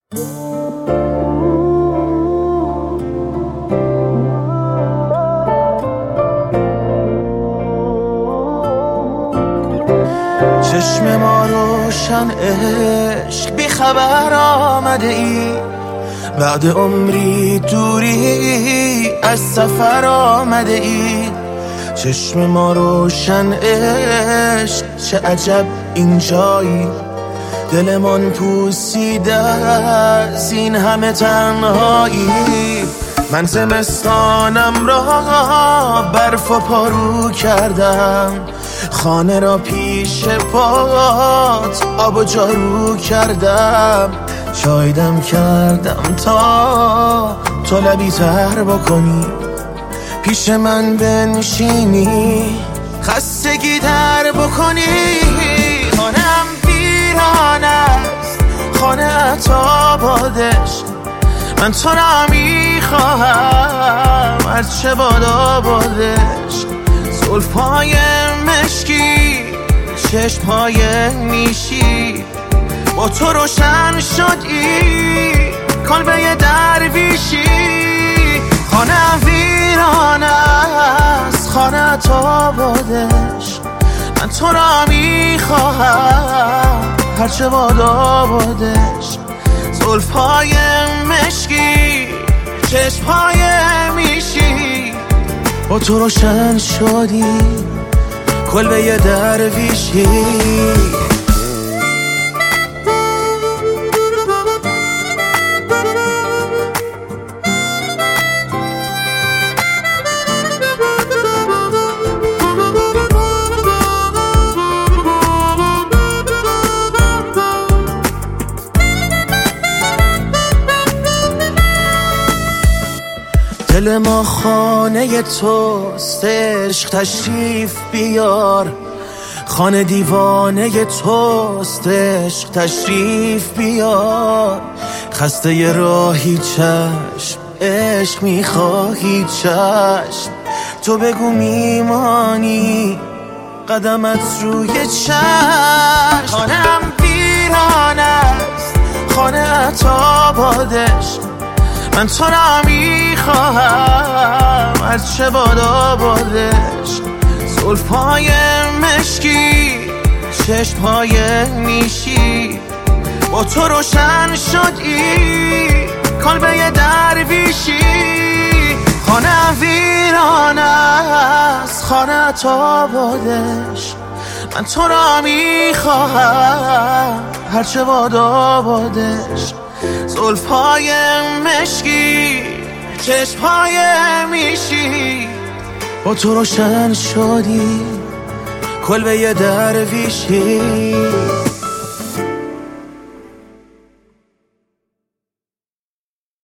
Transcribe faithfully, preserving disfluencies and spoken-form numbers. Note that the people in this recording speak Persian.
چشم ما روشن عشق بی خبر آمده ای، بعد عمری دوری از سفر آمده ای. چشم ما روشن عشق چه عجب اینجایی، دلمان پوسیده از این همه تنهایی. من زمستانم را برف و پارو کردم، خانه را پیش پات آب و جارو کردم. چایدم کردم تا تو لبی تر بکنی، پیش من بنشینی خستگی در بکنی. خانم ویران است، خانه تا بادش، من تو را میخواهم هرچه بادا بادش. زلفای مشکی، چشمهای نیشی، با تو روشن شدی کلبه درویشی. خانه ویران است، خانه تا بادش، من تو را میخواهم هرچه بادا بادش. زلفای مشکی، چشمهای میشی، با تو روشن شدی کلبه درویشی. دل ما خانه توست، عشق تشریف بیار. خانه دیوانه توست، عشق تشریف بیار. خسته ی راهی چشم، عشق میخواهی چشم. تو بگو میمانی قدمت روی چشم. خانم ویران است، خانه تا بادش، من تو را میخواهم هرچه بادا بادش. زلفای مشکی، چشمهای نیشی، با تو روشن شدی کلبه درویشی. خانه ویران است، خانه تا بادش، من تو را میخواهم هرچه بادا بادش. زلفای مشکی، چشمهای میشی، با تو روشن شدی کلبه درویشی.